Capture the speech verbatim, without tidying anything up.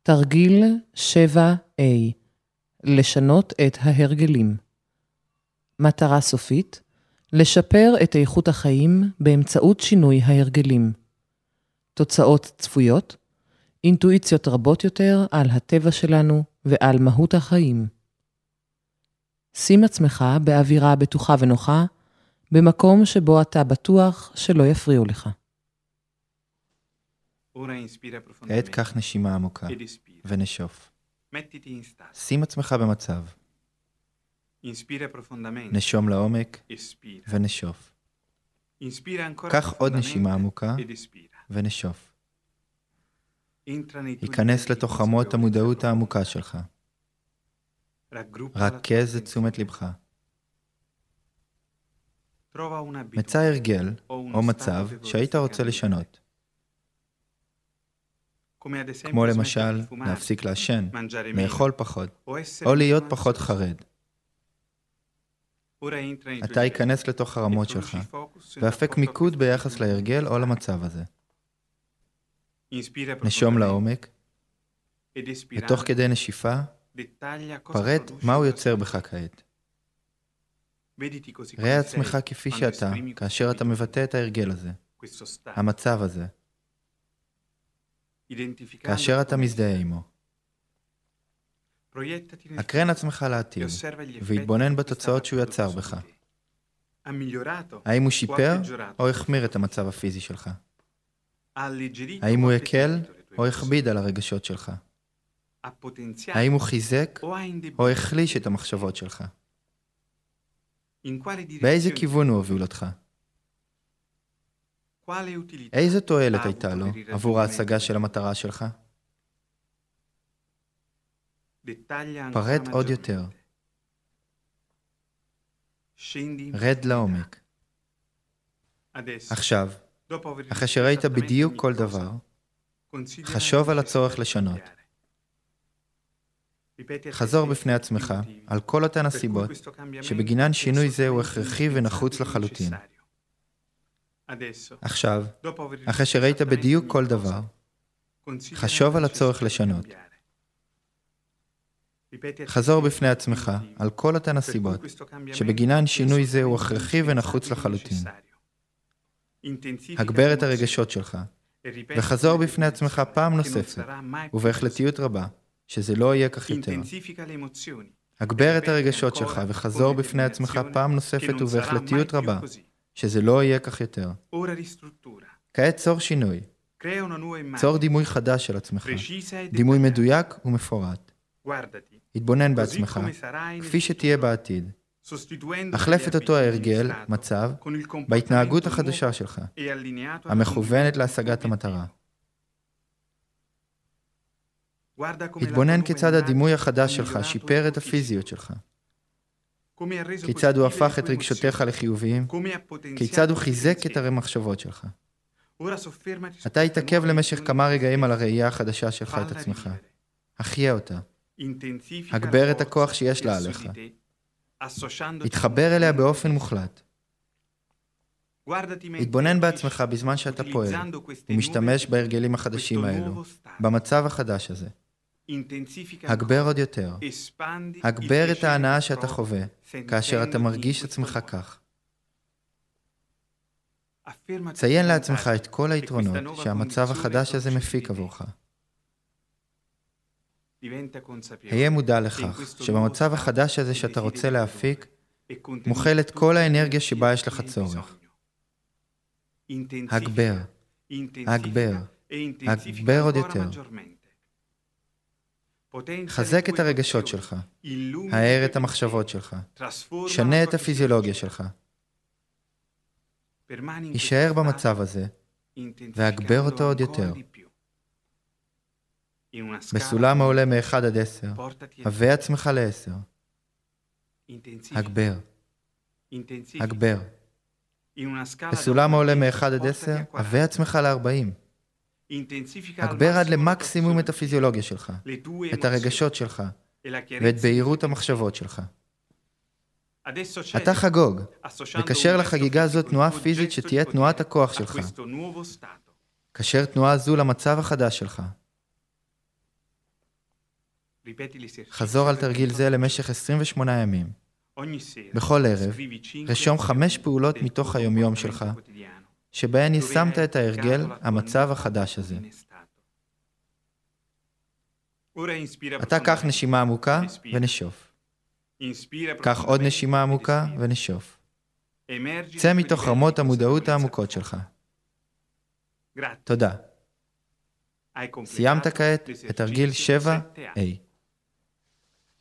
תרגיל שבע A לשנות את ההרגלים. מטרה סופית, לשפר את איכות החיים באמצעות שינוי ההרגלים. תוצאות צפויות, אינטואיציות רבות יותר על הטבע שלנו ועל מהות החיים. שים עצמך באווירה בטוחה ונוחה, במקום שבו אתה בטוח שלא יפריעו לך. כעת קח נשימה עמוקה ונשוף. שים עצמך במצב. נשום לעומק ונשוף. קח עוד נשימה עמוקה ונשוף. היכנס לתוך רמות המודעות העמוקה שלך. רכז את תשומת לבך. מצא הרגל או מצב שהיית רוצה לשנות. כמו למשל, להפסיק לעשן, לאכול פחות, או להיות פחות חרד. אתה ייכנס לתוך הרמות שלך, והפק מיקוד ביחס להרגל או למצב הזה. נשום לעומק, ותוך כדי נשיפה, פרט מה הוא יוצר בך כעת. ראה עצמך כפי שאתה, כאשר אתה מבטא את ההרגל הזה, המצב הזה, כאשר אתה מזדהה עמו. הקרן עצמך לעתיד, והתבונן בתוצאות שהוא יצר בך. האם הוא שיפר או החמיר את המצב הפיזי שלך? האם הוא הקל או הכביד על הרגשות שלך? האם הוא חיזק או החליש את המחשבות שלך? באיזה כיוון הוא הוביל אותך? איזו תועלת הייתה לו עבור ההשגה של המטרה שלך? פרט עוד יותר. רד לעומק. עכשיו, אחרי שראית בדיוק כל דבר, חשוב על הצורך לשנות. חזור בפני עצמך על כל אותן הסיבות שבגינן שינוי זה הוא הכרחי ונחוץ לחלוטין. עכשיו, אחרי שראית בדיוק כל דבר, חשוב על הצורך לשנות. חזור בפני עצמך על כל אותן הסיבות שבגינן שינוי זה הוא הכרחי ונחוץ לחלוטין. הגבר את הרגשות שלך, וחזור בפני עצמך פעם נוספת, ובהחלטיות רבה, שזה לא יהיה כך יותר. הגבר את הרגשות שלך, וחזור בפני עצמך פעם נוספת ובהחלטיות רבה, שזה לא יהיה כך יותר. כעת צור שינוי. צור דימוי חדש של עצמך. דימוי מדויק ומפורט. התבונן בעצמך, כפי שתהיה בעתיד. החלף את אותו ההרגל, מצב, בהתנהגות החדשה שלך, המכוונת להשגת המטרה. התבונן כיצד הדימוי החדש שלך שיפר את הפיזיות שלך. כיצד הוא הפך את רגשותיך לחיוביים, כיצד הוא חיזק את המחשבות שלך. אתה התעכב למשך כמה רגעים על הראייה החדשה שלך את עצמך. החיה אותה. הגבר את הכוח שיש לה עליך. התחבר אליה באופן מוחלט. התבונן בעצמך בזמן שאתה פועל, ומשתמש בהרגלים החדשים האלו, במצב החדש הזה. הגבר עוד יותר. הגבר את ההנאה שאתה חווה, כאשר אתה מרגיש עצמך כך. ציין לעצמך את כל היתרונות שהמצב החדש הזה מפיק עבורך. היה מודע לכך שבמצב החדש הזה שאתה רוצה להפיק, מוכל את כל האנרגיה שבה יש לך צורך. הגבר, הגבר, הגבר עוד יותר. חזק את הרגשות שלך, הער את המחשבות שלך, שנה את הפיזיולוגיה שלך. יישאר במצב הזה, והגבר אותו עוד יותר. בסולם העולה מאחד עד עשר, הבא עצמך לעשר. הגבר, הגבר. בסולם העולה מאחד עד עשר, הבא עצמך לארבעים. הגבר עד למקסימום את הפיזיולוגיה שלך, את הרגשות שלך, ואת בהירות המחשבות שלך. אתה חגוג, וקשר לחגיגה זו תנועה פיזית שתהיה תנועת הכוח שלך. קשר תנועה זו למצב החדש שלך. חזור על תרגיל זה למשך עשרים ושמונה ימים. בכל ערב, רשום חמש פעולות מתוך היומיום שלך, שבהן יישמת את ההרגל, המצב החדש הזה. אתה קח נשימה עמוקה ונשוף. קח עוד נשימה עמוקה ונשוף. צא מתוך רמות המודעות העמוקות שלך. תודה. סיימת כעת את תרגיל שבע A.